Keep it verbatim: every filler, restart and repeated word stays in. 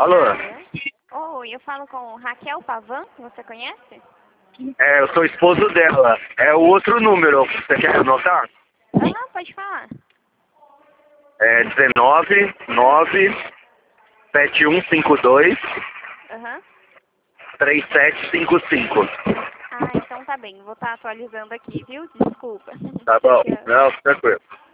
Alô? Oi, eu falo com Raquel Pavan, você conhece? É, eu sou esposo dela. É o outro número. Você quer anotar? Aham, pode falar. É dezenove, nove, sete um cinco dois, Aham. três sete cinco cinco. Ah, então tá bem. Vou estar atualizando aqui, viu? Desculpa. Tá bom. Tchau. Não, tranquilo.